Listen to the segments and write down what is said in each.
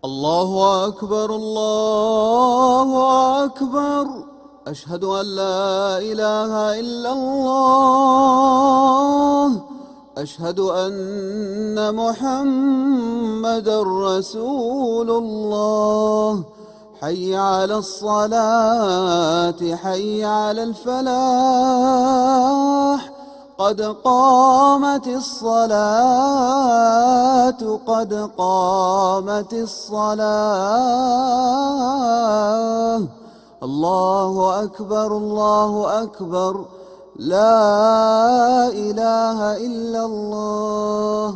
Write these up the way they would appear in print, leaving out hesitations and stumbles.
الله أكبر الله أكبر. أشهد أن لا إله إلا الله. أشهد أن محمدًا رسول الله. حي على الصلاة حي على الفلاح. قد قامت الصلاة قد قامت الصلاة. الله أكبر الله أكبر. لا إله إلا الله.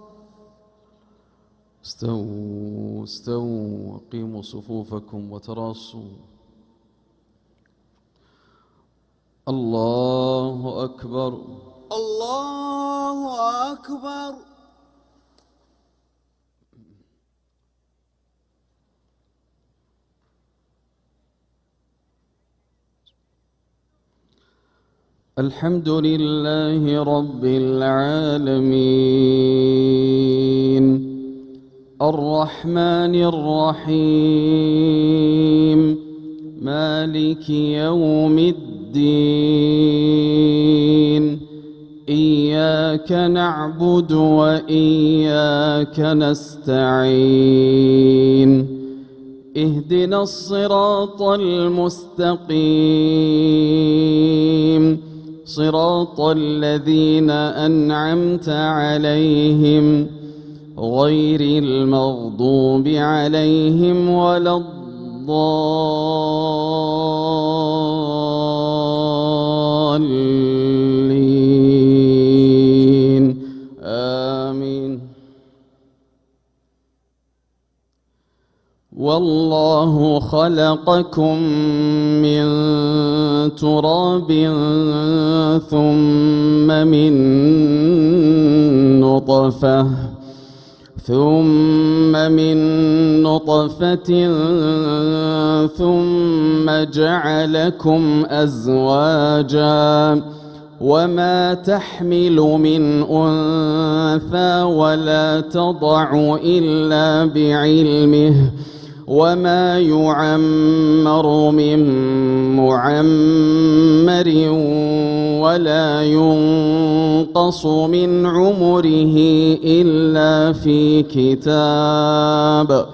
استووا استووا وقيموا صفوفكم وتراصوا. الله أكبر الله أكبر. الحمد لله رب العالمين الرحمن الرحيم مالك يوم الدين. إياك نعبد وإياك نستعين. اهدنا الصراط المستقيم صراط الذين أنعمت عليهم غير المغضوب عليهم ولا الضالين. آمين. والله خلقكم من تراب ثم من نطفة ثم جعلكم أزواجا وما تحمل من أنثى ولا تضع إلا بعلمه وما يعمر من معمر ولا ينقص من عمره إلا في كتاب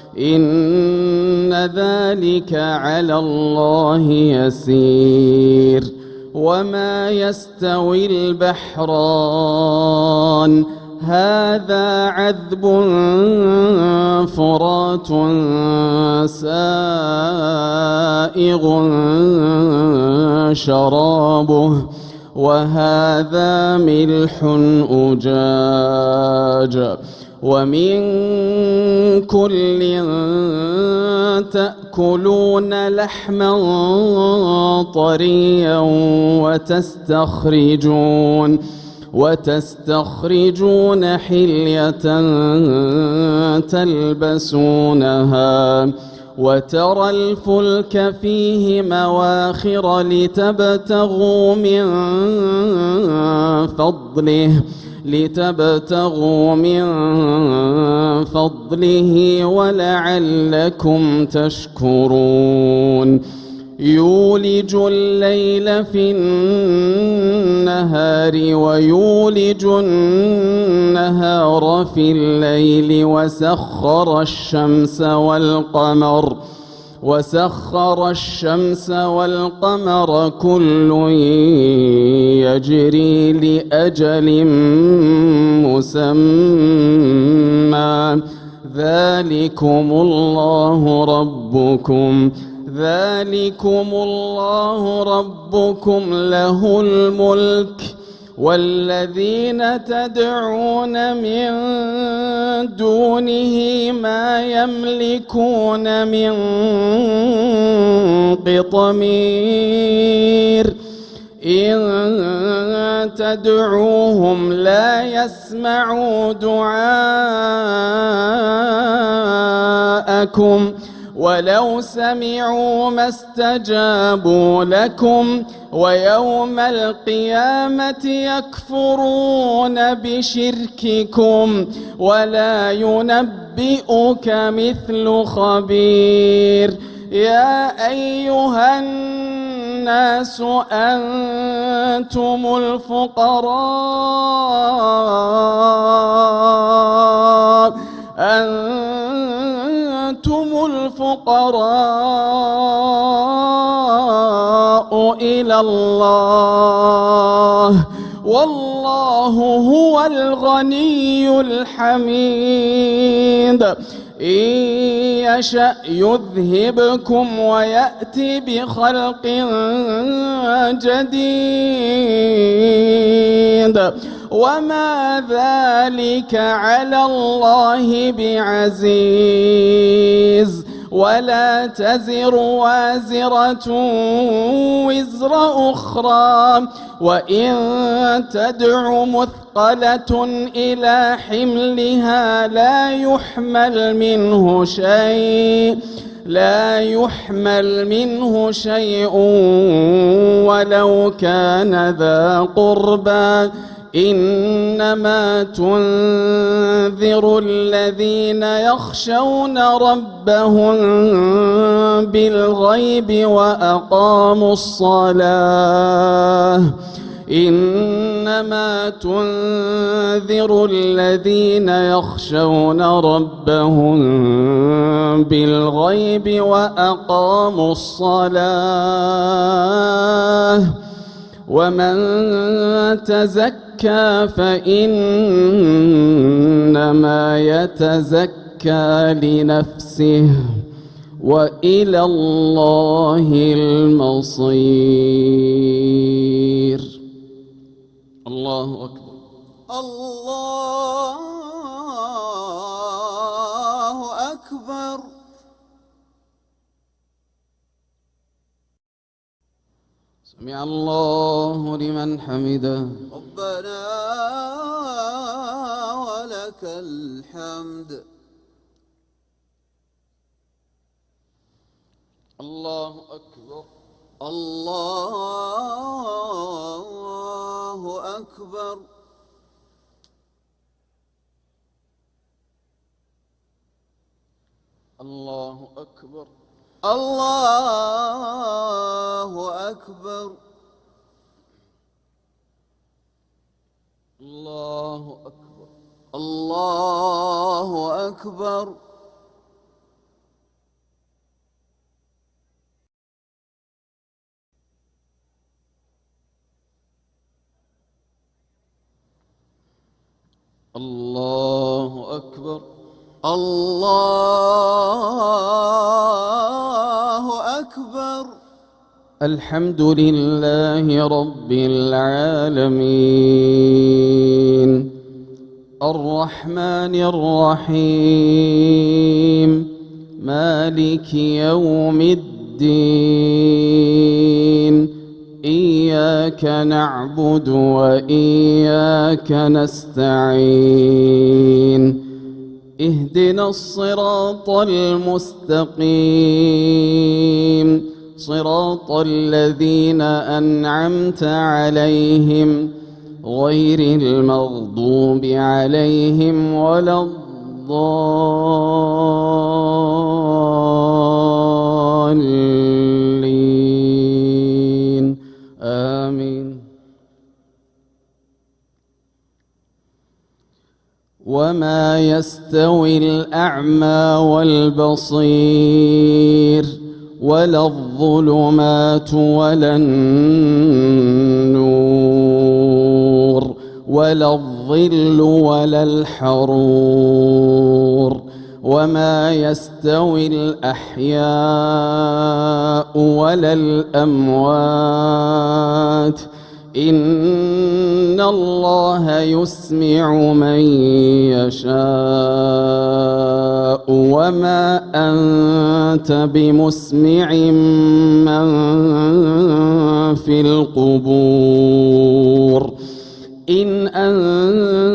إن ذلك على الله يسير. وما يستوي البحران هذا عذب فرات سائغ شرابه وهذا ملح أجاج ومن كل تأكلون لحما طريا وتستخرجون حلية تلبسونها وترى الفلك فيه مواخر لتبتغوا من فضله ولعلكم تشكرون. يولج الليل في النهار ويولج النهار في الليل وسخر الشمس والقمر كل يجري لأجل مسمى. ذلكم الله ربكم له الملك والذين تدعون من دونه ما يملكون من قطمير. إن تدعوهم لا يسمعوا دعاءكم ولو سمعوا ما استجابوا لكم ويوم القيامة يكفرون بشرككم ولا ينبئك مثل خبير. يا أيها الناس أنتم الفقراء إلى الله والله هو الغني الحميد. إن يشأ يذهبكم ويأتي بخلق جديد وما ذلك على الله بعزيز. ولا تزر وازرة وزر أخرى وإن تدع مثقلة إلى حملها لا يحمل منه شيء ولو كان ذا قربى. إنما تنذر الذين يخشون ربهم بالغيب وأقاموا الصلاة. إنما تنذر الذين يخشون ربهم بالغيب وأقاموا الصلاة. ومن تزكى فإنما يتزكى لنفسه وإلى الله المصير. الله أكبر. الله أكبر. سمع الله لمن حمده. ربنا ولك الحمد. الله أكبر. الله أكبر. الله أكبر. الله أكبر. الله أكبر. الله أكبر. الله أكبر. الله أكبر. الحمد لله رب العالمين الرحمن الرحيم مالك يوم الدين. إياك نعبد وإياك نستعين. اهدنا الصراط المستقيم صراط الذين أنعمت عليهم غير المغضوب عليهم ولا الضالين. آمين. وما يستوي الأعمى والبصير ولا الظلمات ولا النور ولا الظل ولا الحرور. وما يستوي الأحياء ولا الأموات. إن الله يسمع من يشاء وما أنت بمسمع من في القبور. إن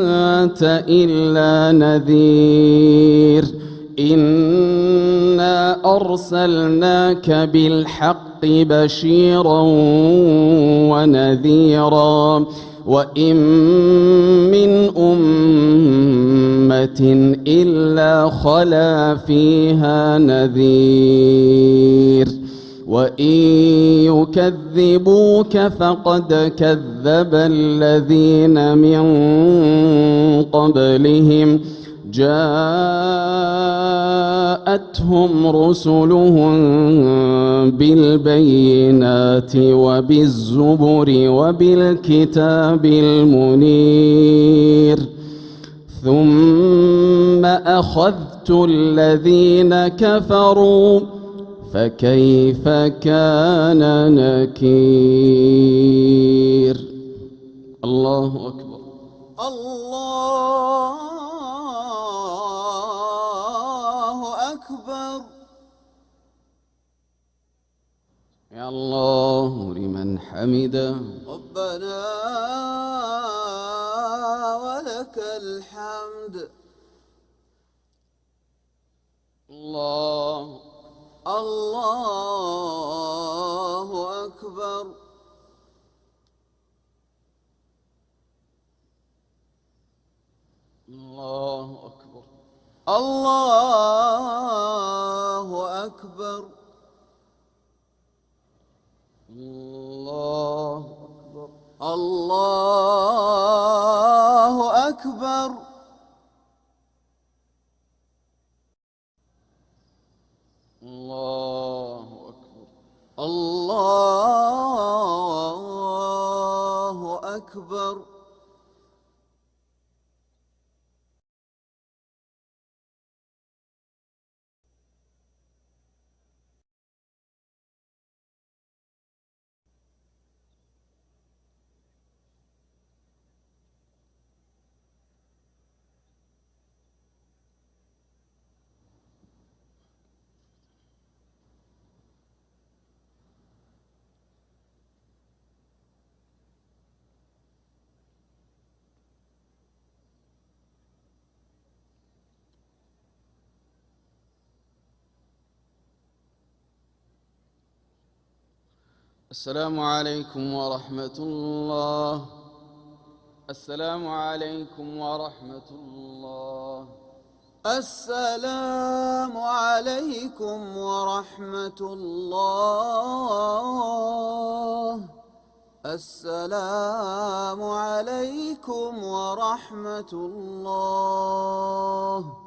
أنت إلا نذير. إنا أرسلناك بالحق بشيرا ونذيرا وإن من أمة إلا خلا فيها نذير وإن يكذبوك فقد كذب الذين من قبلهم جاءتهم رسلهم بالبينات وبالزبر وبالكتاب المنير ثم أخذت الذين كفروا فكيف كان نكير. الله أكبر. الله أكبر. يا الله لمن حمده. ربنا ولك الحمد. الله أكبر. الله أكبر. الله أكبر. الله أكبر. الله أكبر. الله أكبر. الله أكبر. السلام عليكم ورحمة الله. السلام عليكم ورحمة الله. السلام عليكم ورحمة الله. السلام عليكم ورحمة الله.